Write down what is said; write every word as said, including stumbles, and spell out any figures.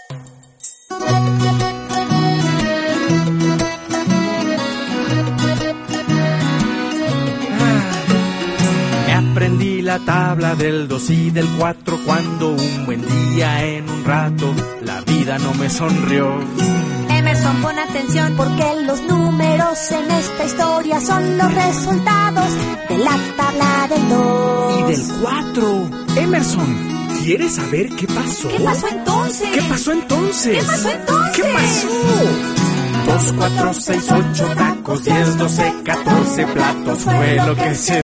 Me aprendí la tabla del dos y del cuatro cuando un buen día en un rato la vida no me sonrió. Emerson, pon atención porque los números en esta historia son los resultados de la tabla del dos y del cuatro. Emerson, ¿quieres saber qué pasó? ¿Qué pasó entonces? ¿Qué pasó entonces? ¿Qué pasó entonces? ¿Qué pasó? Dos, cuatro, seis, ocho tacos, diez, doce, catorce platos fue lo que se